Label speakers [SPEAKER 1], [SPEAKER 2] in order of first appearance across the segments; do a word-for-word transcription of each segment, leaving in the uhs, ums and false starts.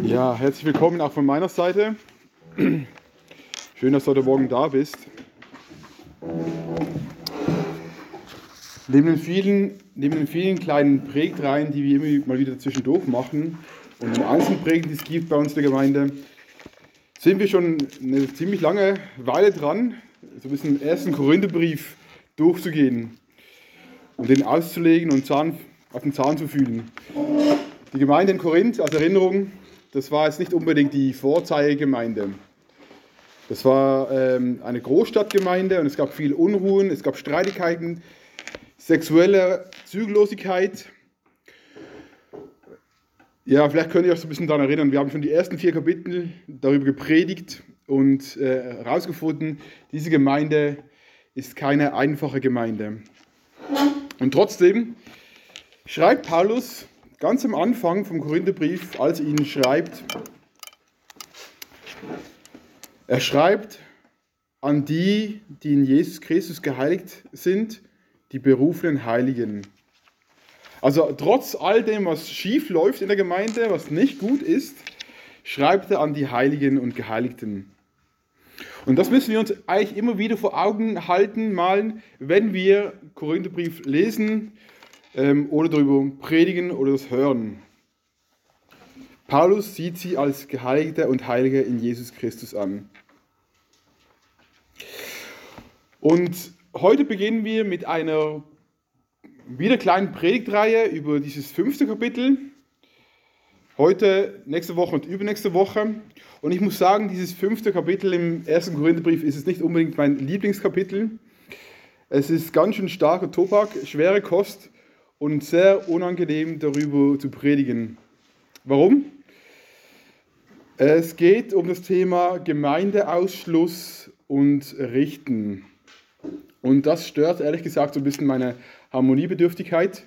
[SPEAKER 1] Ja, herzlich willkommen auch von meiner Seite. Schön, dass du heute Morgen da bist. Neben den vielen, neben den vielen kleinen Predigtreihen, die wir immer mal wieder zwischendurch machen und den einzelnen Predigten, die es gibt bei uns in der Gemeinde, sind wir schon eine ziemlich lange Weile dran, so ein bisschen den ersten Korintherbrief durchzugehen und den auszulegen und Zahn, auf den Zahn zu fühlen. Die Gemeinde in Korinth, als Erinnerung, das war jetzt nicht unbedingt die Vorzeigegemeinde. Das war ähm, eine Großstadtgemeinde und es gab viel Unruhen, es gab Streitigkeiten, sexuelle Zügellosigkeit. Ja, vielleicht könnt ihr euch so ein bisschen daran erinnern, wir haben schon die ersten vier Kapitel darüber gepredigt und äh, herausgefunden, diese Gemeinde ist keine einfache Gemeinde. Und trotzdem schreibt Paulus ganz am Anfang vom Korintherbrief, als er ihn schreibt, er schreibt an die, die in Jesus Christus geheiligt sind, die berufenen Heiligen. Also trotz all dem, was schief läuft in der Gemeinde, was nicht gut ist, schreibt er an die Heiligen und Geheiligten. Und das müssen wir uns eigentlich immer wieder vor Augen halten, malen, wenn wir Korintherbrief lesen ähm, oder darüber predigen oder das hören. Paulus sieht sie als Geheiligte und Heilige in Jesus Christus an. Und heute beginnen wir mit einer wieder kleinen Predigtreihe über dieses fünfte Kapitel. Heute, nächste Woche und übernächste Woche. Und ich muss sagen, dieses fünfte Kapitel im ersten Korintherbrief ist es nicht unbedingt mein Lieblingskapitel. Es ist ganz schön starker Tobak, schwere Kost und sehr unangenehm darüber zu predigen. Warum? Es geht um das Thema Gemeindeausschluss und Richten. Und das stört ehrlich gesagt so ein bisschen meine Harmoniebedürftigkeit.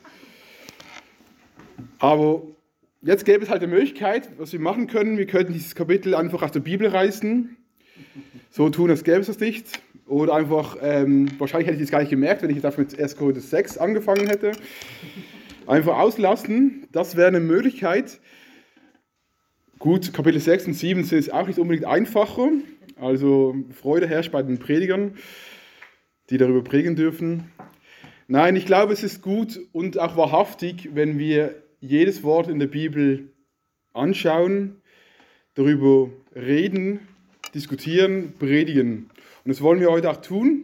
[SPEAKER 1] Aber jetzt gäbe es halt die Möglichkeit, was wir machen können. Wir könnten dieses Kapitel einfach aus der Bibel reißen. So tun, als gäbe es das nicht. Oder einfach, ähm, wahrscheinlich hätte ich das gar nicht gemerkt, wenn ich jetzt einfach mit ersten Korinther sechs angefangen hätte. Einfach auslassen, das wäre eine Möglichkeit. Gut, Kapitel sechs und sieben sind es auch nicht unbedingt einfacher. Also Freude herrscht bei den Predigern, die darüber predigen dürfen. Nein, ich glaube, es ist gut und auch wahrhaftig, wenn wir jedes Wort in der Bibel anschauen, darüber reden, diskutieren, predigen. Und das wollen wir heute auch tun.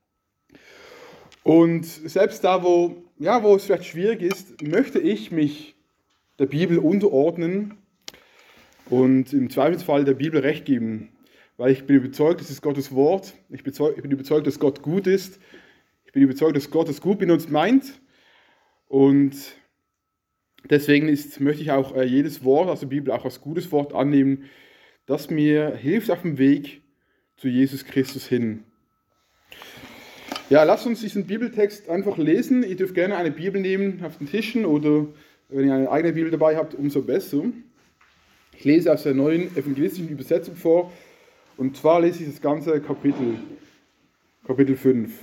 [SPEAKER 1] Und selbst da, wo, ja, wo es vielleicht schwierig ist, möchte ich mich der Bibel unterordnen und im Zweifelsfall der Bibel Recht geben. Weil ich bin überzeugt, es ist Gottes Wort. Ich bin überzeugt, dass Gott gut ist. Ich bin überzeugt, dass Gott das gut mit uns meint. Und deswegen ist, möchte ich auch jedes Wort aus der Bibel auch als gutes Wort annehmen, das mir hilft auf dem Weg zu Jesus Christus hin. Ja, lasst uns diesen Bibeltext einfach lesen. Ihr dürft gerne eine Bibel nehmen auf den Tischen oder wenn ihr eine eigene Bibel dabei habt, umso besser. Ich lese aus der neuen evangelistischen Übersetzung vor. Und zwar lese ich das ganze Kapitel, Kapitel fünf.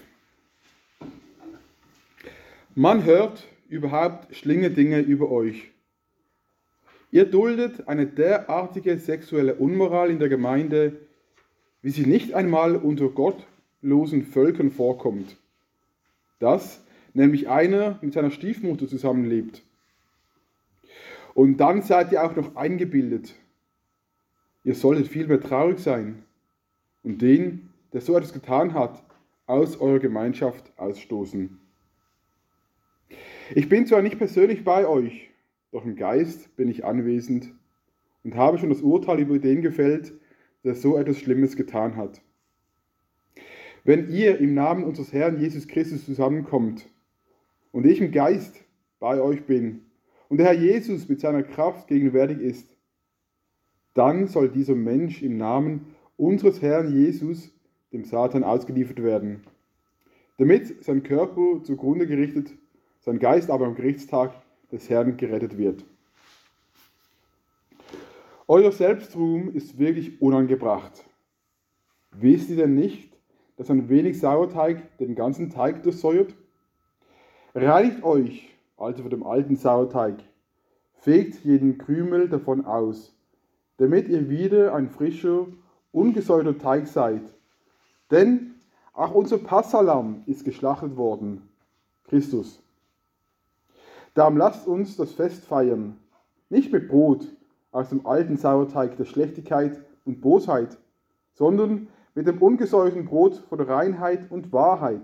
[SPEAKER 1] Man hört überhaupt schlimme Dinge über euch. Ihr duldet eine derartige sexuelle Unmoral in der Gemeinde, wie sie nicht einmal unter gottlosen Völkern vorkommt. Dass nämlich einer mit seiner Stiefmutter zusammenlebt. Und dann seid ihr auch noch eingebildet. Ihr solltet vielmehr traurig sein und den, der so etwas getan hat, aus eurer Gemeinschaft ausstoßen. Ich bin zwar nicht persönlich bei euch, doch im Geist bin ich anwesend und habe schon das Urteil über den gefällt, der so etwas Schlimmes getan hat. Wenn ihr im Namen unseres Herrn Jesus Christus zusammenkommt und ich im Geist bei euch bin und der Herr Jesus mit seiner Kraft gegenwärtig ist, dann soll dieser Mensch im Namen unseres Herrn Jesus dem Satan ausgeliefert werden, damit sein Körper zugrunde gerichtet, sein Geist aber am Gerichtstag des Herrn gerettet wird. Euer Selbstruhm ist wirklich unangebracht. Wisst ihr denn nicht, dass ein wenig Sauerteig den ganzen Teig durchsäuert? Reinigt euch also von dem alten Sauerteig, fegt jeden Krümel davon aus, damit ihr wieder ein frischer, ungesäuerter Teig seid. Denn auch unser Passahlamm ist geschlachtet worden, Christus. Darum lasst uns das Fest feiern, nicht mit Brot aus dem alten Sauerteig der Schlechtigkeit und Bosheit, sondern mit dem ungesäuerten Brot von Reinheit und Wahrheit.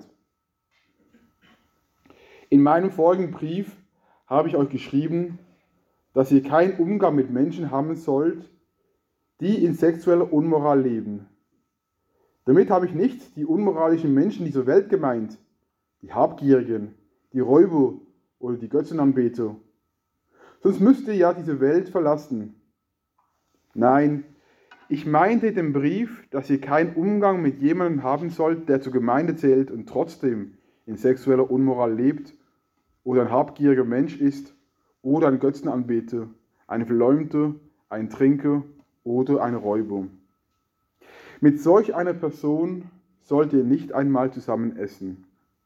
[SPEAKER 1] In meinem vorigen Brief habe ich euch geschrieben, dass ihr keinen Umgang mit Menschen haben sollt, die in sexueller Unmoral leben. Damit habe ich nicht die unmoralischen Menschen dieser Welt gemeint, die Habgierigen, die Räuber oder die Götzenanbeter. Sonst müsst ihr ja diese Welt verlassen. Nein, ich meinte in dem Brief, dass ihr keinen Umgang mit jemandem haben sollt, der zur Gemeinde zählt und trotzdem in sexueller Unmoral lebt oder ein habgieriger Mensch ist oder ein Götzenanbeter, ein Verleumder, ein Trinker oder ein Räuber. Mit solch einer Person sollt ihr nicht einmal zusammen essen.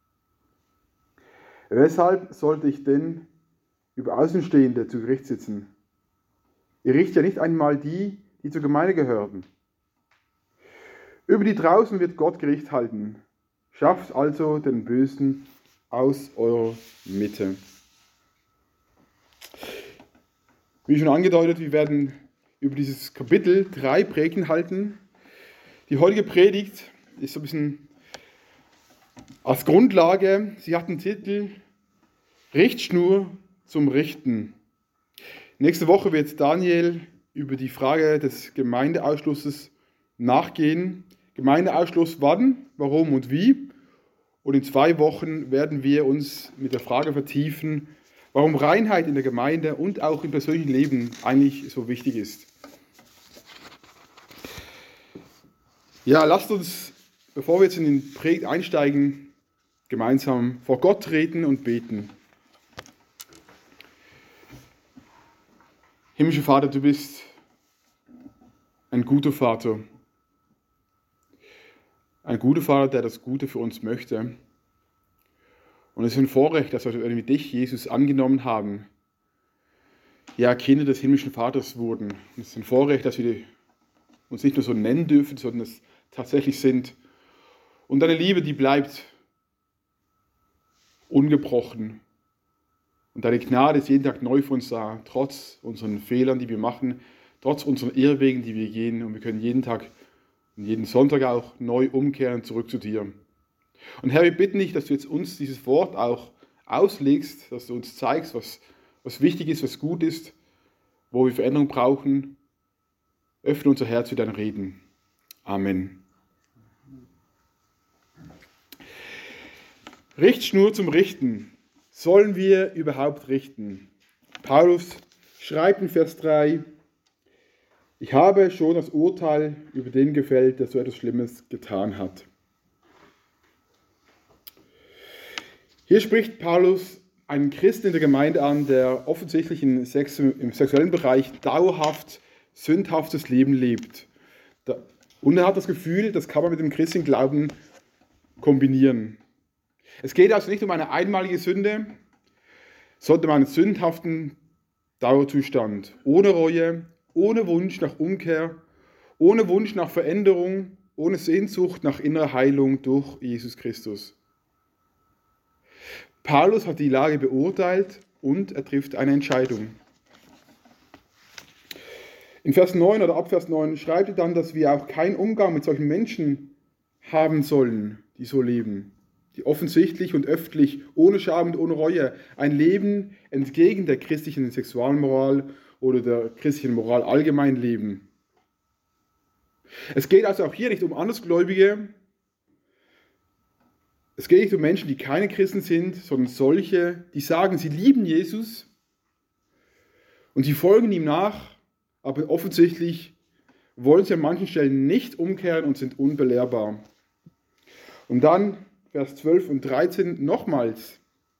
[SPEAKER 1] Weshalb sollte ich denn über Außenstehende zu Gericht sitzen? Ihr richtet ja nicht einmal die, die zur Gemeinde gehören. Über die draußen wird Gott Gericht halten. Schafft also den Bösen aus eurer Mitte. Wie schon angedeutet, wir werden über dieses Kapitel drei Predigten halten. Die heutige Predigt ist so ein bisschen als Grundlage, sie hat den Titel Richtschnur zum Richten. Nächste Woche wird Daniel über die Frage des Gemeindeausschlusses nachgehen. Gemeindeausschluss wann, warum und wie. Und in zwei Wochen werden wir uns mit der Frage vertiefen, warum Reinheit in der Gemeinde und auch im persönlichen Leben eigentlich so wichtig ist. Ja, lasst uns, bevor wir jetzt in den Predigt einsteigen, gemeinsam vor Gott treten und beten. Himmlischer Vater, du bist ein guter Vater. Ein guter Vater, der das Gute für uns möchte. Und es ist ein Vorrecht, dass wir, wenn wir dich, Jesus, angenommen haben, ja, Kinder des himmlischen Vaters wurden. Und es ist ein Vorrecht, dass wir uns nicht nur so nennen dürfen, sondern es tatsächlich sind. Und deine Liebe, die bleibt ungebrochen. Und deine Gnade ist jeden Tag neu für uns da, trotz unseren Fehlern, die wir machen, trotz unseren Irrwegen, die wir gehen. Und wir können jeden Tag und jeden Sonntag auch neu umkehren zurück zu dir. Und Herr, wir bitten dich, dass du jetzt uns dieses Wort auch auslegst, dass du uns zeigst, was, was wichtig ist, was gut ist, wo wir Veränderung brauchen. Öffne unser Herz für dein Reden. Amen. Richtschnur zum Richten. Sollen wir überhaupt richten? Paulus schreibt in Vers drei, ich habe schon das Urteil über den gefällt, der so etwas Schlimmes getan hat. Hier spricht Paulus einen Christen in der Gemeinde an, der offensichtlich im sexuellen Bereich dauerhaft sündhaftes Leben lebt. Und er hat das Gefühl, das kann man mit dem christlichen Glauben kombinieren. Es geht also nicht um eine einmalige Sünde, sondern um einen sündhaften Dauerzustand, ohne Reue, ohne Wunsch nach Umkehr, ohne Wunsch nach Veränderung, ohne Sehnsucht nach innerer Heilung durch Jesus Christus. Paulus hat die Lage beurteilt und er trifft eine Entscheidung. In Vers neun oder ab Vers neun schreibt er dann, dass wir auch keinen Umgang mit solchen Menschen haben sollen, die so leben, die offensichtlich und öffentlich, ohne Scham und ohne Reue, ein Leben entgegen der christlichen Sexualmoral oder der christlichen Moral allgemein leben. Es geht also auch hier nicht um Andersgläubige, es geht nicht um Menschen, die keine Christen sind, sondern solche, die sagen, sie lieben Jesus und sie folgen ihm nach, aber offensichtlich wollen sie an manchen Stellen nicht umkehren und sind unbelehrbar. Und dann Vers zwölf und dreizehn nochmals.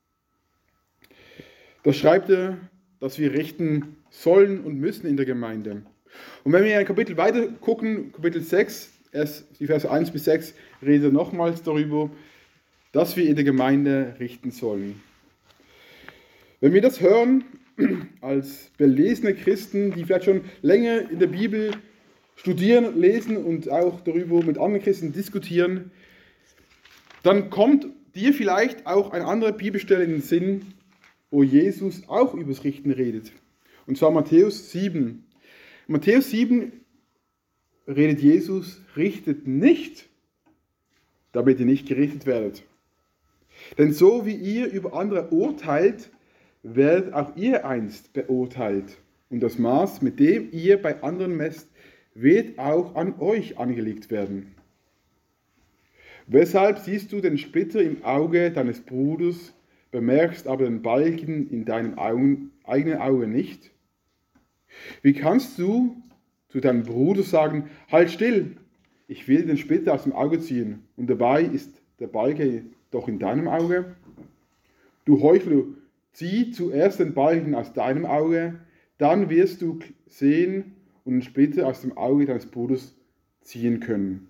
[SPEAKER 1] Da schreibt er, dass wir richten sollen und müssen in der Gemeinde. Und wenn wir ein Kapitel weiter gucken, Kapitel sechs, erst die Verse eins bis sechs, redet er nochmals darüber, dass wir in der Gemeinde richten sollen. Wenn wir das hören, als belesene Christen, die vielleicht schon länger in der Bibel studieren, lesen und auch darüber mit anderen Christen diskutieren, dann kommt dir vielleicht auch eine andere Bibelstelle in den Sinn, wo Jesus auch über das Richten redet. Und zwar Matthäus sieben. In Matthäus sieben redet Jesus, richtet nicht, damit ihr nicht gerichtet werdet. Denn so wie ihr über andere urteilt, werdet auch ihr einst beurteilt. Und das Maß, mit dem ihr bei anderen messt, wird auch an euch angelegt werden. Weshalb siehst du den Splitter im Auge deines Bruders, bemerkst aber den Balken in deinem Augen, eigenen Auge nicht? Wie kannst du zu deinem Bruder sagen, halt still, ich will den Splitter aus dem Auge ziehen, und dabei ist der Balken doch in deinem Auge? Du Heuchler, zieh zuerst den Balken aus deinem Auge, dann wirst du sehen und den Splitter aus dem Auge deines Bruders ziehen können.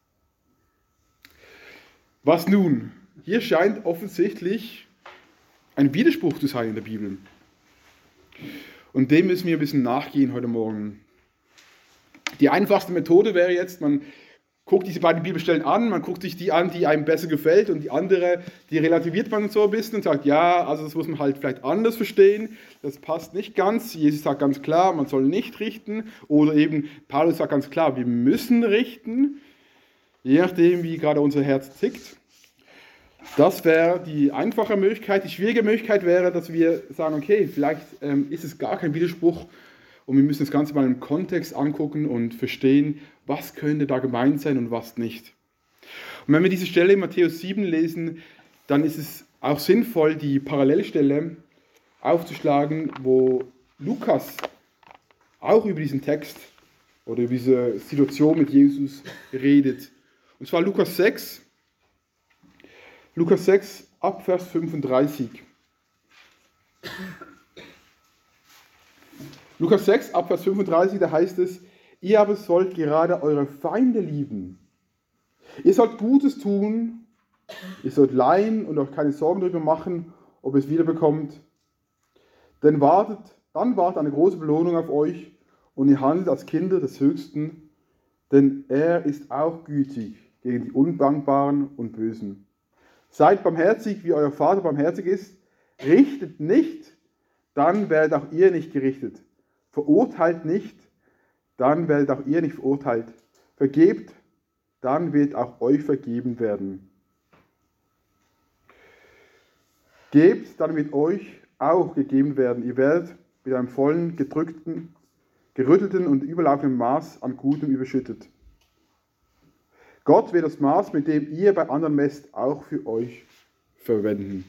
[SPEAKER 1] Was nun? Hier scheint offensichtlich ein Widerspruch zu sein in der Bibel. Und dem müssen wir ein bisschen nachgehen heute Morgen. Die einfachste Methode wäre jetzt, man guckt diese beiden Bibelstellen an, man guckt sich die an, die einem besser gefällt, und die andere, die relativiert man so ein bisschen und sagt, ja, also das muss man halt vielleicht anders verstehen, das passt nicht ganz. Jesus sagt ganz klar, man soll nicht richten, oder eben Paulus sagt ganz klar, wir müssen richten, je nachdem, wie gerade unser Herz tickt. Das wäre die einfache Möglichkeit. Die schwierige Möglichkeit wäre, dass wir sagen, okay, vielleicht ähm, ist es gar kein Widerspruch und wir müssen das Ganze mal im Kontext angucken und verstehen, was könnte da gemeint sein und was nicht. Und wenn wir diese Stelle in Matthäus sieben lesen, dann ist es auch sinnvoll, die Parallelstelle aufzuschlagen, wo Lukas auch über diesen Text oder über diese Situation mit Jesus redet. Und zwar Lukas sechs, Lukas sechs, ab Vers fünfunddreißig. Lukas sechs, ab Vers fünfunddreißig, da heißt es, ihr aber sollt gerade eure Feinde lieben. Ihr sollt Gutes tun, ihr sollt leihen und euch keine Sorgen darüber machen, ob ihr es wiederbekommt. Denn wartet, dann wartet eine große Belohnung auf euch und ihr handelt als Kinder des Höchsten, denn er ist auch gütig gegen die Undankbaren und Bösen. Seid barmherzig, wie euer Vater barmherzig ist. Richtet nicht, dann werdet auch ihr nicht gerichtet. Verurteilt nicht, dann werdet auch ihr nicht verurteilt. Vergebt, dann wird auch euch vergeben werden. Gebt, dann wird euch auch gegeben werden. Ihr werdet mit einem vollen, gedrückten, gerüttelten und überlaufenden Maß an Gutem überschüttet. Gott wird das Maß, mit dem ihr bei anderen messt, auch für euch verwenden.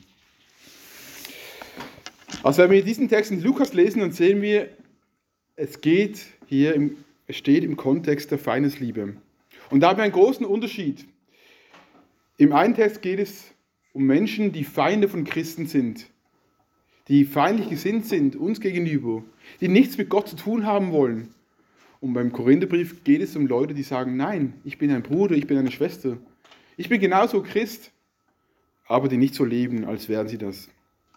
[SPEAKER 1] Also wenn wir diesen Text in Lukas lesen, dann sehen wir, es geht hier, im, es steht im Kontext der Feindesliebe. Und da haben wir einen großen Unterschied. Im einen Text geht es um Menschen, die Feinde von Christen sind, die feindlich gesinnt sind uns gegenüber, die nichts mit Gott zu tun haben wollen. Und beim Korintherbrief geht es um Leute, die sagen, nein, ich bin ein Bruder, ich bin eine Schwester. Ich bin genauso Christ, aber die nicht so leben, als wären sie das.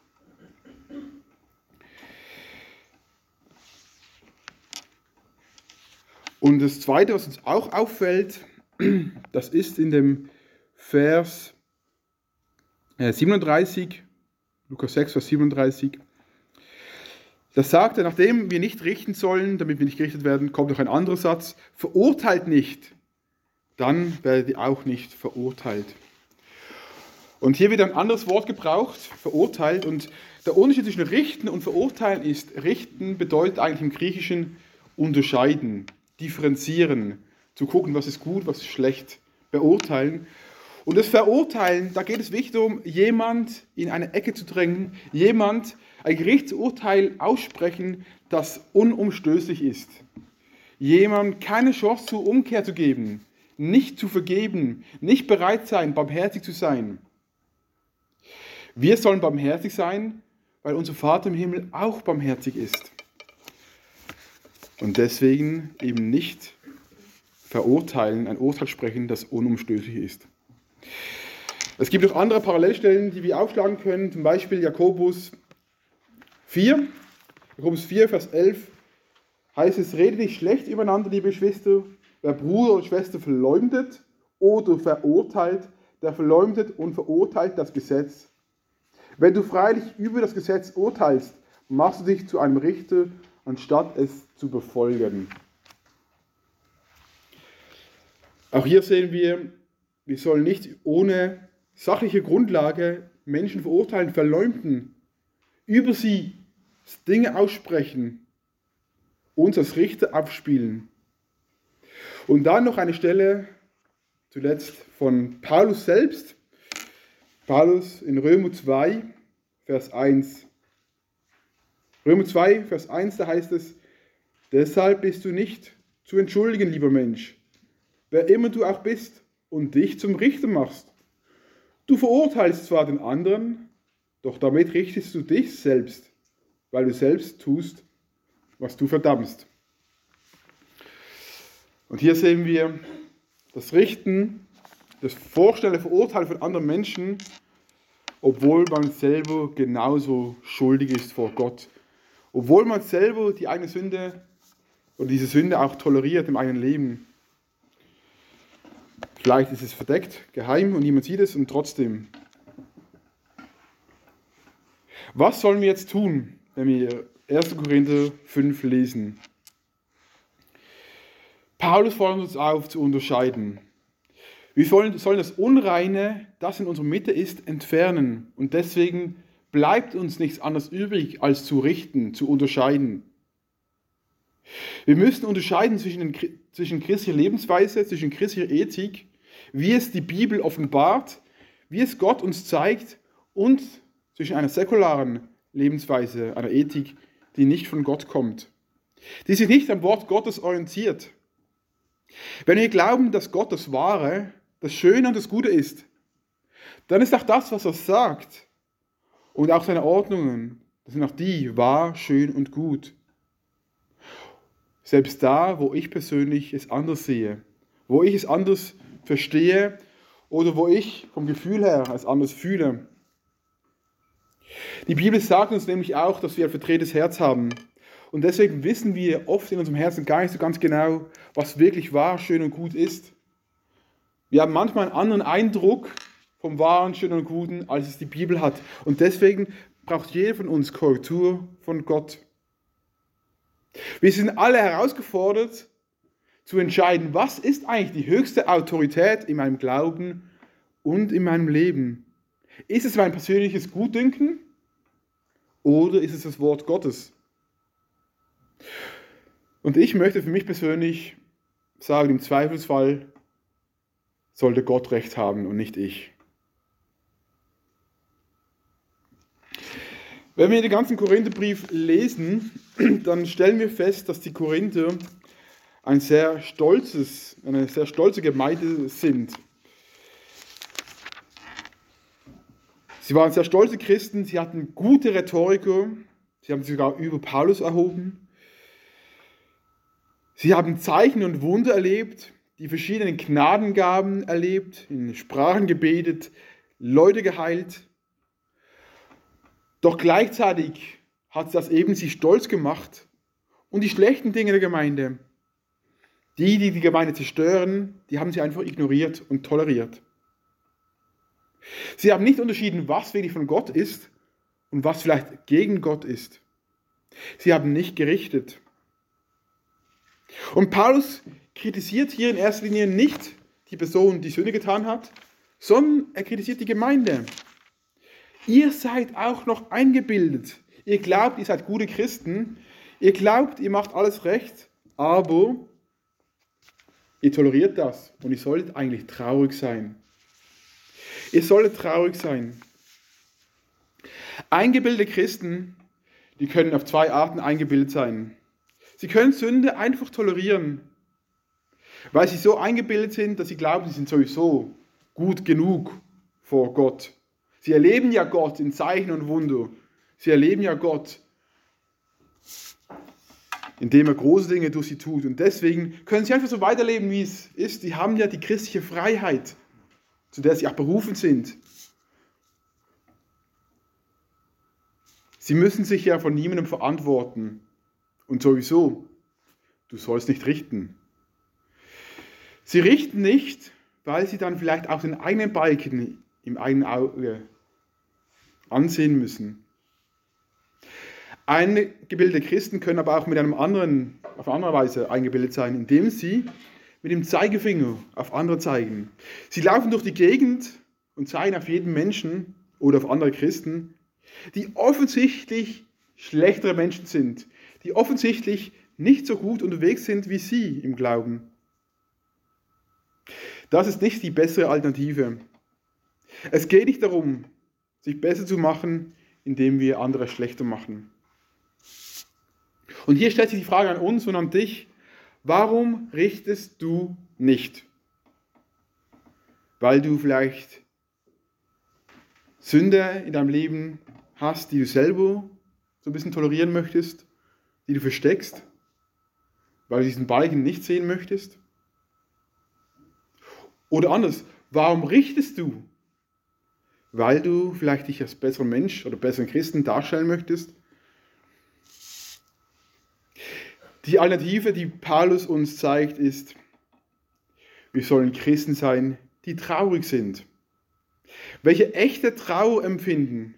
[SPEAKER 1] Und das Zweite, was uns auch auffällt, das ist in dem Vers siebenunddreißig, Lukas sechs, Vers siebenunddreißig. Das sagt er, nachdem wir nicht richten sollen, damit wir nicht gerichtet werden, kommt noch ein anderer Satz, verurteilt nicht, dann werdet ihr auch nicht verurteilt. Und hier wird ein anderes Wort gebraucht, verurteilt, und der Unterschied zwischen richten und verurteilen ist, richten bedeutet eigentlich im Griechischen unterscheiden, differenzieren, zu gucken, was ist gut, was ist schlecht, beurteilen. Und das Verurteilen, da geht es wirklich darum, jemand in eine Ecke zu drängen, jemand ein Gerichtsurteil aussprechen, das unumstößlich ist. Jemandem keine Chance zur Umkehr zu geben, nicht zu vergeben, nicht bereit sein, barmherzig zu sein. Wir sollen barmherzig sein, weil unser Vater im Himmel auch barmherzig ist. Und deswegen eben nicht verurteilen, ein Urteil sprechen, das unumstößlich ist. Es gibt auch andere Parallelstellen, die wir aufschlagen können, zum Beispiel Jakobus vier, Jakobus vier, Vers elf heißt es, redet nicht schlecht übereinander, liebe Geschwister. Wer Bruder oder Schwester verleumdet oder verurteilt, der verleumdet und verurteilt das Gesetz. Wenn du freilich über das Gesetz urteilst, machst du dich zu einem Richter, anstatt es zu befolgen. Auch hier sehen wir, wir sollen nicht ohne sachliche Grundlage Menschen verurteilen, verleumden, über sie Dinge aussprechen, uns als Richter abspielen. Und dann noch eine Stelle, zuletzt von Paulus selbst. Paulus in Römer zwei, Vers eins. Römer zwei, Vers eins, da heißt es, deshalb bist du nicht zu entschuldigen, lieber Mensch, wer immer du auch bist und dich zum Richter machst. Du verurteilst zwar den anderen, doch damit richtest du dich selbst, weil du selbst tust, was du verdammst. Und hier sehen wir das Richten, das Vorstellen, Verurteilen von anderen Menschen, obwohl man selber genauso schuldig ist vor Gott. Obwohl man selber die eigene Sünde oder diese Sünde auch toleriert im eigenen Leben. Vielleicht ist es verdeckt, geheim und niemand sieht es und trotzdem. Was sollen wir jetzt tun, wenn wir erster Korinther fünf lesen? Paulus fordert uns auf, zu unterscheiden. Wir sollen, sollen das Unreine, das in unserer Mitte ist, entfernen. Und deswegen bleibt uns nichts anderes übrig, als zu richten, zu unterscheiden. Wir müssen unterscheiden zwischen, den, zwischen christlicher Lebensweise, zwischen christlicher Ethik, wie es die Bibel offenbart, wie es Gott uns zeigt, und zwischen einer säkularen Lebensweise, einer Ethik, die nicht von Gott kommt, die sich nicht am Wort Gottes orientiert. Wenn wir glauben, dass Gott das Wahre, das Schöne und das Gute ist, dann ist auch das, was er sagt, und auch seine Ordnungen, das sind auch die wahr, schön und gut. Selbst da, wo ich persönlich es anders sehe, wo ich es anders verstehe oder wo ich vom Gefühl her es anders fühle. Die Bibel sagt uns nämlich auch, dass wir ein verdrehtes Herz haben. Und deswegen wissen wir oft in unserem Herzen gar nicht so ganz genau, was wirklich wahr, schön und gut ist. Wir haben manchmal einen anderen Eindruck vom Wahren, Schönen und Guten, als es die Bibel hat. Und deswegen braucht jeder von uns Korrektur von Gott. Wir sind alle herausgefordert, zu entscheiden, was ist eigentlich die höchste Autorität in meinem Glauben und in meinem Leben. Ist es mein persönliches Gutdünken oder ist es das Wort Gottes? Und ich möchte für mich persönlich sagen, im Zweifelsfall sollte Gott Recht haben und nicht ich. Wenn wir den ganzen Korintherbrief lesen, dann stellen wir fest, dass die Korinther ein sehr stolzes, eine sehr stolze Gemeinde sind. Sie waren sehr stolze Christen, sie hatten gute Rhetoriker, sie haben sich sogar über Paulus erhoben. Sie haben Zeichen und Wunder erlebt, die verschiedenen Gnadengaben erlebt, in Sprachen gebetet, Leute geheilt. Doch gleichzeitig hat das eben sie stolz gemacht. Und die schlechten Dinge der Gemeinde, die, die die Gemeinde zerstören, die haben sie einfach ignoriert und toleriert. Sie haben nicht unterschieden, was wirklich von Gott ist und was vielleicht gegen Gott ist. Sie haben nicht gerichtet. Und Paulus kritisiert hier in erster Linie nicht die Person, die Sünde getan hat, sondern er kritisiert die Gemeinde. Ihr seid auch noch eingebildet. Ihr glaubt, ihr seid gute Christen. Ihr glaubt, ihr macht alles recht, aber ihr toleriert das und ihr solltet eigentlich traurig sein. Ihr solltet traurig sein. Eingebildete Christen, die können auf zwei Arten eingebildet sein. Sie können Sünde einfach tolerieren, weil sie so eingebildet sind, dass sie glauben, sie sind sowieso gut genug vor Gott. Sie erleben ja Gott in Zeichen und Wunder. Sie erleben ja Gott, indem er große Dinge durch sie tut. Und deswegen können sie einfach so weiterleben, wie es ist. Sie haben ja die christliche Freiheit, zu der sie auch berufen sind. Sie müssen sich ja von niemandem verantworten. Und sowieso, du sollst nicht richten. Sie richten nicht, weil sie dann vielleicht auch den eigenen Balken im eigenen Auge ansehen müssen. Eingebildete Christen können aber auch mit einem anderen, auf andere Weise eingebildet sein, indem sie mit dem Zeigefinger auf andere zeigen. Sie laufen durch die Gegend und zeigen auf jeden Menschen oder auf andere Christen, die offensichtlich schlechtere Menschen sind, die offensichtlich nicht so gut unterwegs sind wie sie im Glauben. Das ist nicht die bessere Alternative. Es geht nicht darum, sich besser zu machen, indem wir andere schlechter machen. Und hier stellt sich die Frage an uns und an dich, warum richtest du nicht? Weil du vielleicht Sünde in deinem Leben hast, die du selber so ein bisschen tolerieren möchtest, die du versteckst, weil du diesen Balken nicht sehen möchtest? Oder anders, warum richtest du? Weil du vielleicht dich als besserer Mensch oder besseren Christen darstellen möchtest? Die Alternative, die Paulus uns zeigt, ist, wir sollen Christen sein, die traurig sind. Welche echte Trauer empfinden?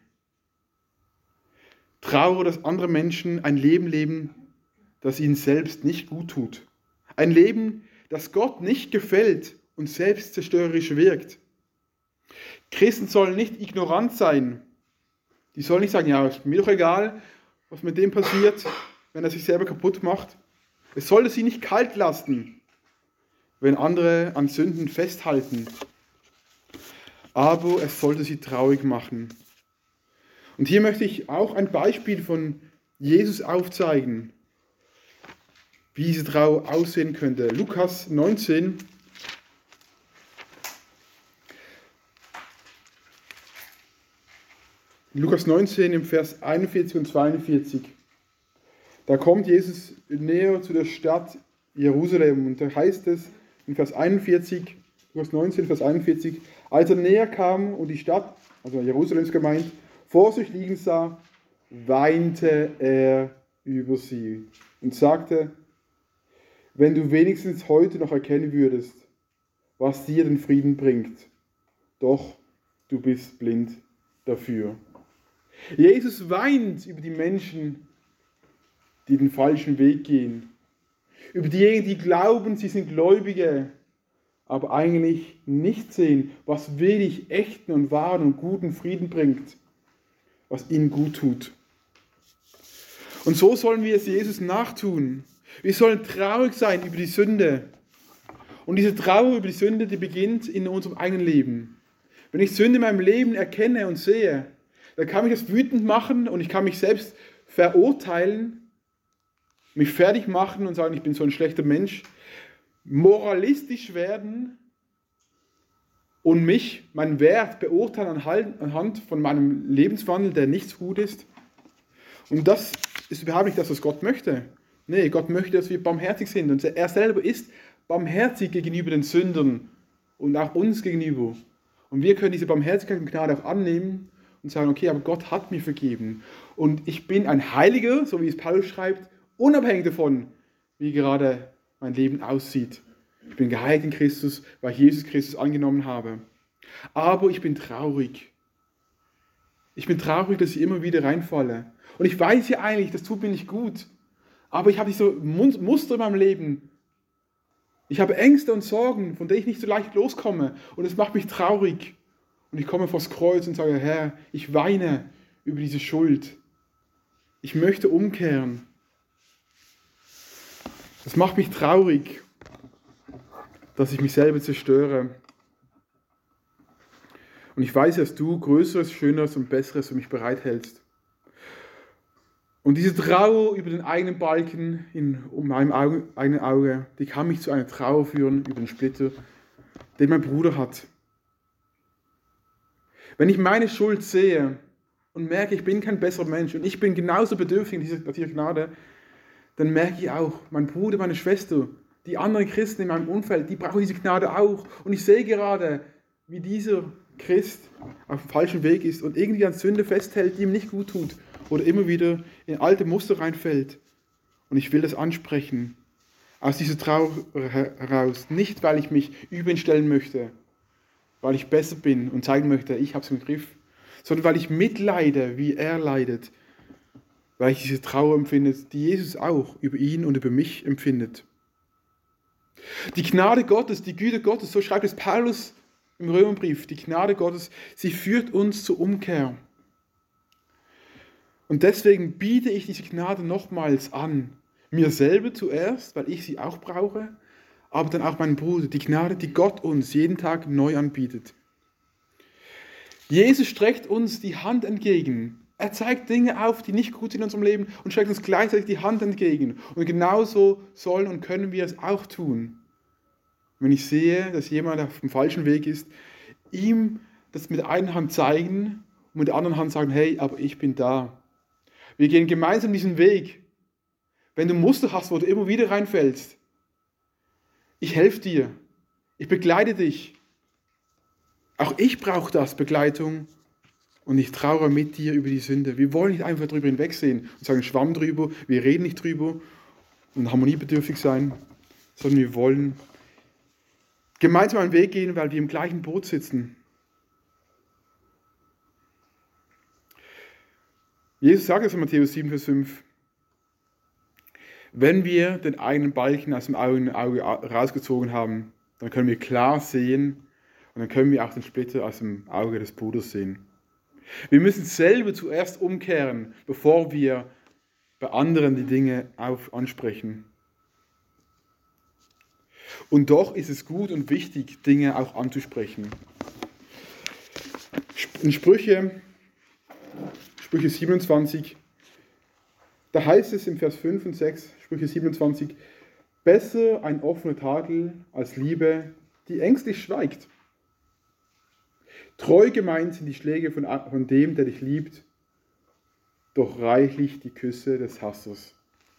[SPEAKER 1] Trauer, dass andere Menschen ein Leben leben, das ihnen selbst nicht gut tut. Ein Leben, das Gott nicht gefällt und selbstzerstörerisch wirkt. Christen sollen nicht ignorant sein. Die sollen nicht sagen, ja, ist mir doch egal, was mit dem passiert, wenn er sich selber kaputt macht. Es sollte sie nicht kalt lassen, wenn andere an Sünden festhalten. Aber es sollte sie traurig machen. Und hier möchte ich auch ein Beispiel von Jesus aufzeigen, wie diese Trauer aussehen könnte. Lukas neunzehn. Lukas neunzehn im Vers einundvierzig und zweiundvierzig. Da kommt Jesus näher zu der Stadt Jerusalem und da heißt es in Vers einundvierzig, Lukas neunzehn, Vers einundvierzig, als er näher kam und die Stadt, also Jerusalems gemeint, vor sich liegen sah, weinte er über sie und sagte, wenn du wenigstens heute noch erkennen würdest, was dir den Frieden bringt, doch du bist blind dafür. Jesus weint über die Menschen, die den falschen Weg gehen. Über diejenigen, die glauben, sie sind Gläubige, aber eigentlich nicht sehen, was wirklich echten und wahren und guten Frieden bringt, was ihnen gut tut. Und so sollen wir es Jesus nachtun. Wir sollen traurig sein über die Sünde. Und diese Trauer über die Sünde, die beginnt in unserem eigenen Leben. Wenn ich Sünde in meinem Leben erkenne und sehe, dann kann mich das wütend machen und ich kann mich selbst verurteilen, mich fertig machen und sagen, ich bin so ein schlechter Mensch, moralistisch werden und mich, meinen Wert beurteilen anhand von meinem Lebenswandel, der nicht so gut ist. Und das ist überhaupt nicht das, was Gott möchte. Nee, Gott möchte, dass wir barmherzig sind. Und er selber ist barmherzig gegenüber den Sündern und auch uns gegenüber. Und wir können diese Barmherzigkeit und Gnade auch annehmen und sagen, okay, aber Gott hat mir vergeben. Und ich bin ein Heiliger, so wie es Paulus schreibt, unabhängig davon, wie gerade mein Leben aussieht. Ich bin geheiligt in Christus, weil ich Jesus Christus angenommen habe. Aber ich bin traurig. Ich bin traurig, dass ich immer wieder reinfalle. Und ich weiß ja eigentlich, das tut mir nicht gut. Aber ich habe diese Muster in meinem Leben. Ich habe Ängste und Sorgen, von denen ich nicht so leicht loskomme. Und es macht mich traurig. Und ich komme vors Kreuz und sage, Herr, ich weine über diese Schuld. Ich möchte umkehren. Das macht mich traurig, dass ich mich selber zerstöre. Und ich weiß, dass du Größeres, Schöneres und Besseres für mich bereithältst. Und diese Trauer über den eigenen Balken in um meinem Auge, eigenen Auge, die kann mich zu einer Trauer führen über den Splitter, den mein Bruder hat. Wenn ich meine Schuld sehe und merke, ich bin kein besserer Mensch und ich bin genauso bedürftig dieser, dieser Gnade, dann merke ich auch, mein Bruder, meine Schwester, die anderen Christen in meinem Umfeld, die brauchen diese Gnade auch. Und ich sehe gerade, wie dieser Christ auf dem falschen Weg ist und irgendwie an Sünde festhält, die ihm nicht gut tut. oder immer wieder in alte Muster reinfällt. Und ich will das ansprechen. Aus dieser Trauer heraus. Nicht, weil ich mich über ihn stellen möchte, weil ich besser bin und zeigen möchte, ich habe es im Griff, sondern weil ich mitleide, wie er leidet. Weil ich diese Trauer empfinde, die Jesus auch über ihn und über mich empfindet. Die Gnade Gottes, die Güte Gottes, so schreibt es Paulus im Römerbrief, die Gnade Gottes, sie führt uns zur Umkehr. Und deswegen biete ich diese Gnade nochmals an. Mir selber zuerst, weil ich sie auch brauche, aber dann auch meinen Bruder. Die Gnade, die Gott uns jeden Tag neu anbietet. Jesus streckt uns die Hand entgegen. Er zeigt Dinge auf, die nicht gut sind in unserem Leben und streckt uns gleichzeitig die Hand entgegen. Und genauso sollen und können wir es auch tun. Wenn ich sehe, dass jemand auf dem falschen Weg ist, ihm das mit der einen Hand zeigen und mit der anderen Hand sagen, hey, aber ich bin da. Wir gehen gemeinsam diesen Weg. Wenn du Muster hast, wo du immer wieder reinfällst, ich helfe dir. Ich begleite dich. Auch ich brauche das, Begleitung. Und ich trauere mit dir über die Sünde. Wir wollen nicht einfach drüber hinwegsehen und sagen, Schwamm drüber, wir reden nicht drüber und harmoniebedürftig sein, sondern wir wollen gemeinsam einen Weg gehen, weil wir im gleichen Boot sitzen. Jesus sagt es in Matthäus sieben, Vers fünf. Wenn wir den eigenen Balken aus dem Auge, Auge rausgezogen haben, dann können wir klar sehen und dann können wir auch den Splitter aus dem Auge des Bruders sehen. Wir müssen selber zuerst umkehren, bevor wir bei anderen die Dinge auf, ansprechen. Und doch ist es gut und wichtig, Dinge auch anzusprechen. In Sprüche, Sprüche siebenundzwanzig, da heißt es im Vers fünf und sechs, Sprüche siebenundzwanzig, besser ein offener Tadel als Liebe, die ängstlich schweigt. Treu gemeint sind die Schläge von, von dem, der dich liebt, doch reichlich die Küsse des Hassers.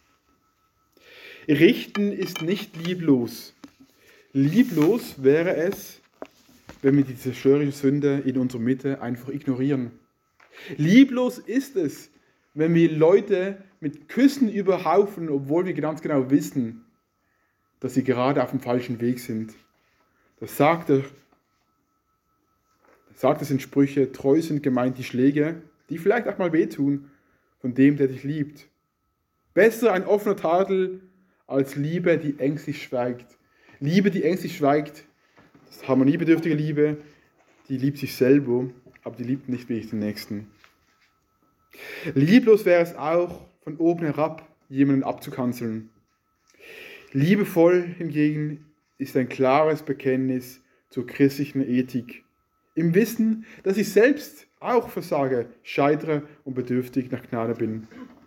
[SPEAKER 1] Richten ist nicht lieblos. Lieblos wäre es, wenn wir die zerstörerische Sünde in unserer Mitte einfach ignorieren. Lieblos ist es, wenn wir Leute mit Küssen überhaufen, obwohl wir ganz genau wissen, dass sie gerade auf dem falschen Weg sind. Das sagt er. Sagt es in Sprüche, treu sind gemeint die Schläge, die vielleicht auch mal wehtun, von dem, der dich liebt. Besser ein offener Tadel als Liebe, die ängstlich schweigt. Liebe, die ängstlich schweigt, das ist harmoniebedürftige Liebe, die liebt sich selber, aber die liebt nicht wirklich den Nächsten. Lieblos wäre es auch, von oben herab jemanden abzukanzeln. Liebevoll hingegen ist ein klares Bekenntnis zur christlichen Ethik. Im Wissen, dass ich selbst auch versage, scheitere und bedürftig nach Gnade bin.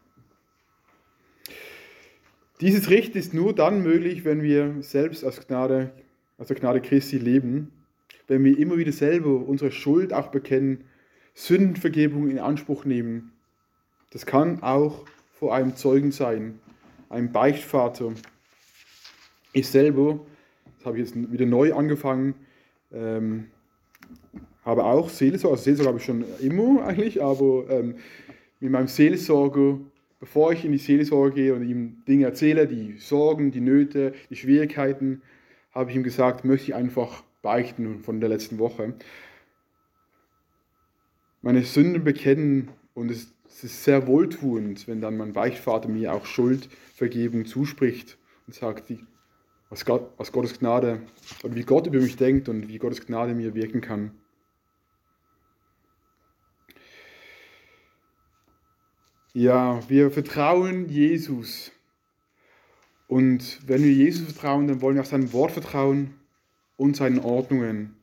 [SPEAKER 1] Dieses Richten ist nur dann möglich, wenn wir selbst aus Gnade, aus der Gnade Christi leben, wenn wir immer wieder selber unsere Schuld auch bekennen, Sündenvergebung in Anspruch nehmen. Das kann auch vor einem Zeugen sein, einem Beichtvater. Ich selber, das habe ich jetzt wieder neu angefangen, ähm, habe auch Seelsorge, also Seelsorge habe ich schon immer eigentlich, aber ähm, mit meinem Seelsorger, bevor ich in die Seelsorge gehe und ihm Dinge erzähle, die Sorgen, die Nöte, die Schwierigkeiten, habe ich ihm gesagt, möchte ich einfach beichten von der letzten Woche. Meine Sünden bekennen und es, es ist sehr wohltuend, wenn dann mein Beichtvater mir auch Schuldvergebung zuspricht und sagt, die, was, Gott, was Gottes Gnade und wie Gott über mich denkt und wie Gottes Gnade mir wirken kann. Ja, wir vertrauen Jesus. Und wenn wir Jesus vertrauen, dann wollen wir auch sein Wort vertrauen und seinen Ordnungen.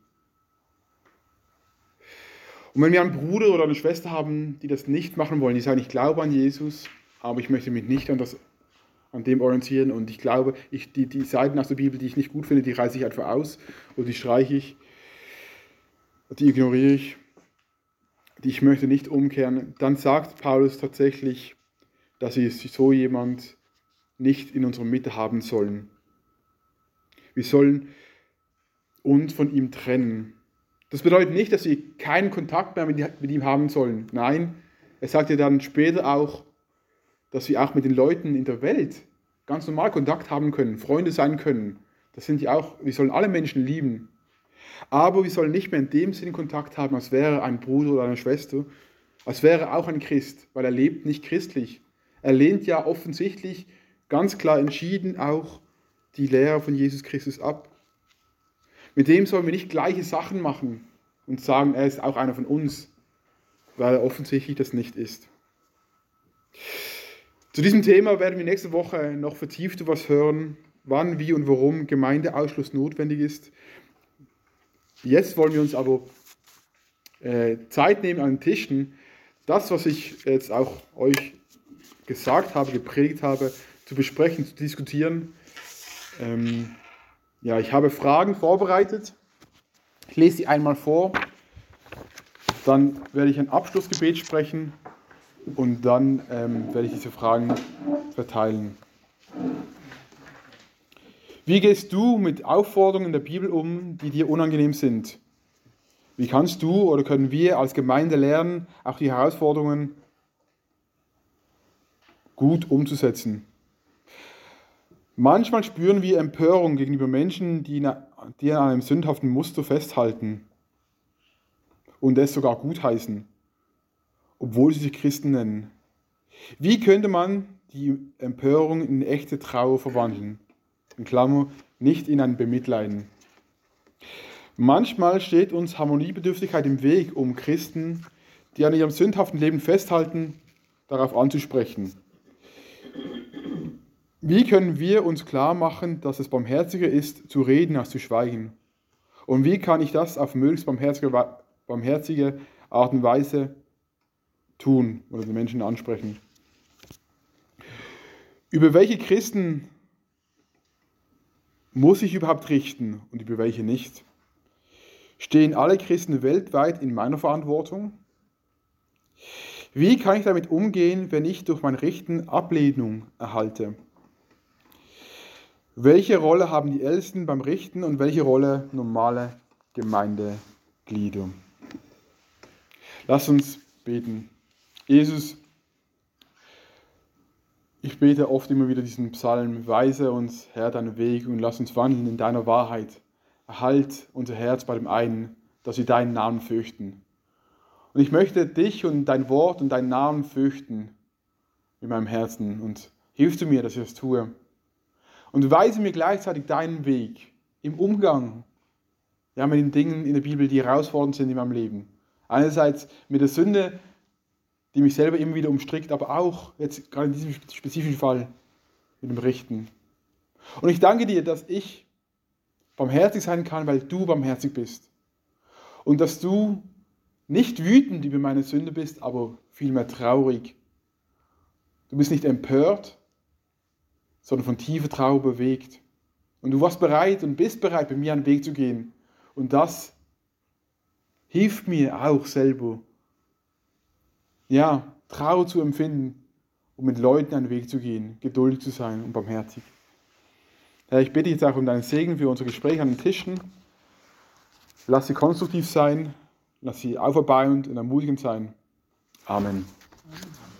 [SPEAKER 1] Und wenn wir einen Bruder oder eine Schwester haben, die das nicht machen wollen, die sagen, ich glaube an Jesus, aber ich möchte mich nicht an, das, an dem orientieren und ich glaube, ich, die, die Seiten aus der Bibel, die ich nicht gut finde, die reiße ich einfach aus oder die streiche ich, die ignoriere ich. Die ich möchte nicht umkehren, dann sagt Paulus tatsächlich, dass wir so jemand nicht in unserer Mitte haben sollen. Wir sollen uns von ihm trennen. Das bedeutet nicht, dass wir keinen Kontakt mehr mit ihm haben sollen. Nein, Er sagt ja dann später auch, dass wir auch mit den Leuten in der Welt ganz normal Kontakt haben können, Freunde sein können. Das sind ja auch, wir sollen alle Menschen lieben. Aber wir sollen nicht mehr in dem Sinne Kontakt haben, als wäre ein Bruder oder eine Schwester, als wäre auch ein Christ, weil er lebt nicht christlich. Er lehnt ja offensichtlich ganz klar entschieden auch die Lehre von Jesus Christus ab. Mit dem sollen wir nicht gleiche Sachen machen und sagen, er ist auch einer von uns, weil er offensichtlich das nicht ist. Zu diesem Thema werden wir nächste Woche noch vertieft etwas hören, wann, wie und warum Gemeindeausschluss notwendig ist. Jetzt wollen wir uns aber äh, Zeit nehmen an den Tischen, das, was ich jetzt auch euch gesagt habe, gepredigt habe, zu besprechen, zu diskutieren. Ähm, ja, ich habe Fragen vorbereitet. Ich lese sie einmal vor. Dann werde ich ein Abschlussgebet sprechen und dann ähm, werde ich diese Fragen verteilen. Wie gehst du mit Aufforderungen in der Bibel um, die dir unangenehm sind? Wie kannst du oder können wir als Gemeinde lernen, auch die Herausforderungen gut umzusetzen? Manchmal spüren wir Empörung gegenüber Menschen, die an einem sündhaften Muster festhalten und es sogar gutheißen, obwohl sie sich Christen nennen. Wie könnte man die Empörung in echte Trauer verwandeln? In Klammer, nicht in ein Bemitleiden. Manchmal steht uns Harmoniebedürftigkeit im Weg, um Christen, die an ihrem sündhaften Leben festhalten, darauf anzusprechen. Wie können wir uns klar machen, dass es barmherziger ist, zu reden, als zu schweigen? Und wie kann ich das auf möglichst barmherzige, barmherzige Art und Weise tun oder die Menschen ansprechen? Über welche Christen muss ich überhaupt richten und über welche nicht? Stehen alle Christen weltweit in meiner Verantwortung? Wie kann ich damit umgehen, wenn ich durch mein Richten Ablehnung erhalte? Welche Rolle haben die Ältesten beim Richten und welche Rolle normale Gemeindeglieder? Lass uns beten. Jesus, ich bete oft immer wieder diesen Psalm, weise uns, Herr, deinen Weg und lass uns wandeln in deiner Wahrheit. Erhalt unser Herz bei dem einen, dass wir deinen Namen fürchten. Und ich möchte dich und dein Wort und deinen Namen fürchten in meinem Herzen und hilf du mir, dass ich das tue. Und weise mir gleichzeitig deinen Weg im Umgang ja, mit den Dingen in der Bibel, die herausfordernd sind in meinem Leben. Einerseits mit der Sünde, die mich selber immer wieder umstrickt, aber auch jetzt gerade in diesem spezifischen Fall mit dem Richten. Und ich danke dir, dass ich barmherzig sein kann, weil du barmherzig bist. Und dass du nicht wütend über meine Sünde bist, aber vielmehr traurig. Du bist nicht empört, sondern von tiefer Trauer bewegt. Und du warst bereit und bist bereit, bei mir einen Weg zu gehen. Und das hilft mir auch selber, ja, Trauer zu empfinden, um mit Leuten einen Weg zu gehen, geduldig zu sein und barmherzig. Herr, ich bitte jetzt auch um deinen Segen für unser Gespräch an den Tischen. Lass sie konstruktiv sein, lass sie auferbauend und ermutigend sein. Amen.